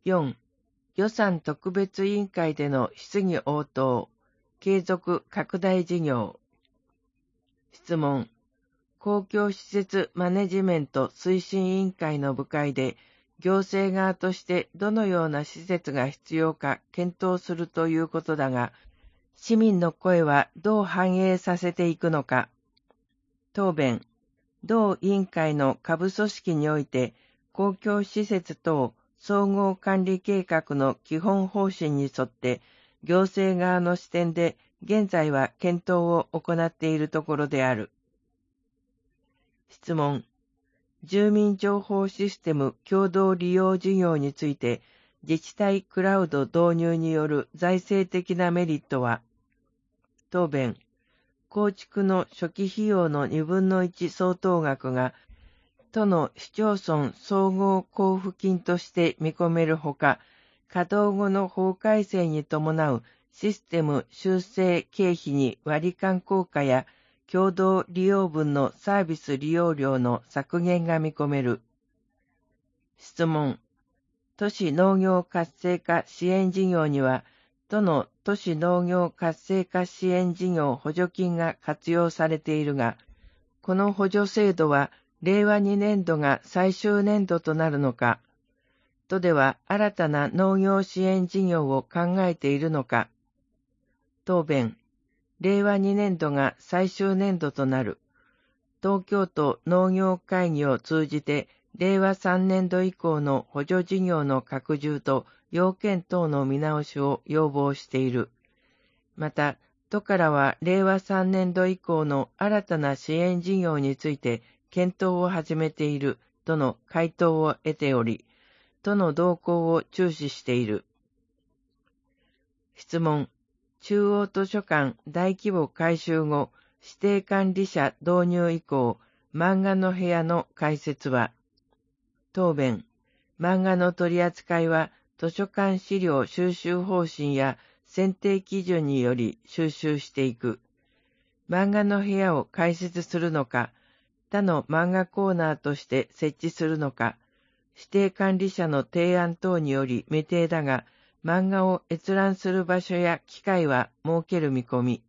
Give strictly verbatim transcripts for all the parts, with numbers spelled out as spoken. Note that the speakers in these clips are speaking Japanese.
よん、予算特別委員会での質疑応答、継続拡大事業。質問。公共施設マネジメント推進委員会の部会で、行政側としてどのような施設が必要か検討するということだが、市民の声はどう反映させていくのか。答弁。同委員会の下部組織において、公共施設等総合管理計画の基本方針に沿って、行政側の視点で現在は検討を行っているところである。質問。住民情報システム共同利用事業について、自治体クラウド導入による財政的なメリットは。答弁。構築の初期費用のにぶんのいち相当額が、都の市町村総合交付金として見込めるほか、稼働後の法改正に伴うシステム修正経費に割り勘効果や、共同利用分のサービス利用料の削減が見込める。質問。都市農業活性化支援事業には、都の都市農業活性化支援事業補助金が活用されているが、この補助制度はれいわにねんどが最終年度となるのか、都では新たな農業支援事業を考えているのか。答弁。れいわにねんどが最終年度となる。東京都農業会議を通じて、れいわさんねんど以降の補助事業の拡充と要件等の見直しを要望している。また、都からはれいわさんねんど以降の新たな支援事業について検討を始めているとの回答を得ており、都の動向を注視している。質問。中央図書館大規模改修後、指定管理者導入以降、漫画の部屋の開設は。答弁。漫画の取り扱いは図書館資料収集方針や選定基準により収集していく。漫画の部屋を開設するのか、他の漫画コーナーとして設置するのか、指定管理者の提案等により未定だが、漫画を閲覧する場所や機会は設ける見込み。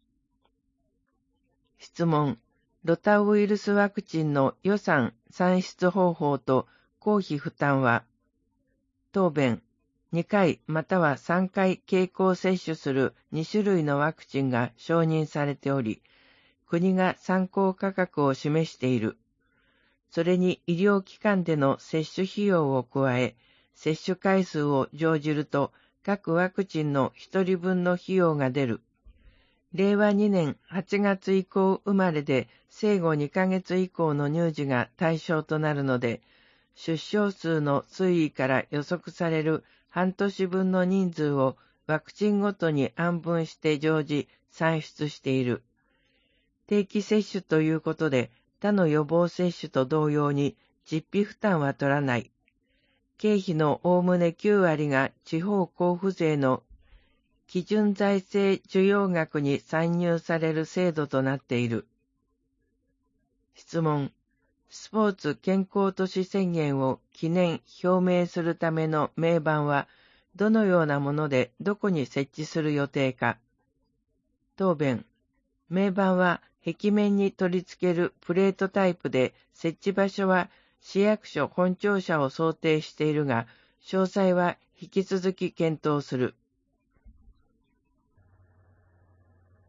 質問。ロタウイルスワクチンの予算算出方法と公費負担は。答弁。にかいまたはさんかい経口接種するにしゅるいのワクチンが承認されており、国が参考価格を示している。それに医療機関での接種費用を加え、接種回数を乗じると、各ワクチンのひとりぶんの費用が出る。れいわにねんはちがつ以降生まれで生後にかげつ以降の乳児が対象となるので、出生数の推移から予測される半年分の人数をワクチンごとに案分して常時算出している。定期接種ということで、他の予防接種と同様に実費負担は取らない。経費のおおむねきゅうわりが地方交付税の基準財政需要額に算入される制度となっている。質問。スポーツ健康都市宣言を記念表明するための銘板はどのようなものでどこに設置する予定か。答弁。銘板は壁面に取り付けるプレートタイプで、設置場所は市役所本庁舎を想定しているが、詳細は引き続き検討する。